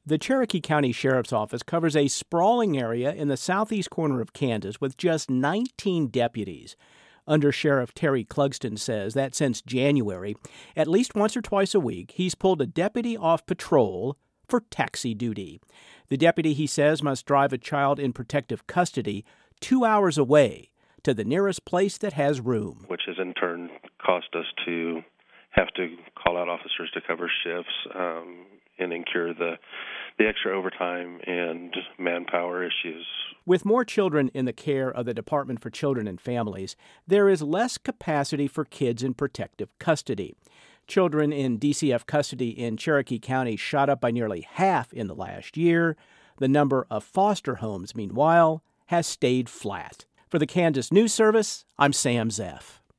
The Cherokee County Sheriff's Office covers a sprawling area in the southeast corner of Kansas with just 19 deputies. Under Sheriff Terry Clugston says that since January, at least once or twice a week, he's pulled a deputy off patrol for taxi duty. The deputy, he says, must drive a child in protective custody 2 hours away to the nearest place that has room. Which has in turn caused us to have to call out officers to cover shifts and incur the extra overtime and manpower issues. With more children in the care of the Department for Children and Families, there is less capacity for kids in protective custody. Children in DCF custody in Cherokee County shot up by nearly half in the last year. The number of foster homes, meanwhile, has stayed flat. For the Kansas News Service, I'm Sam Zeff.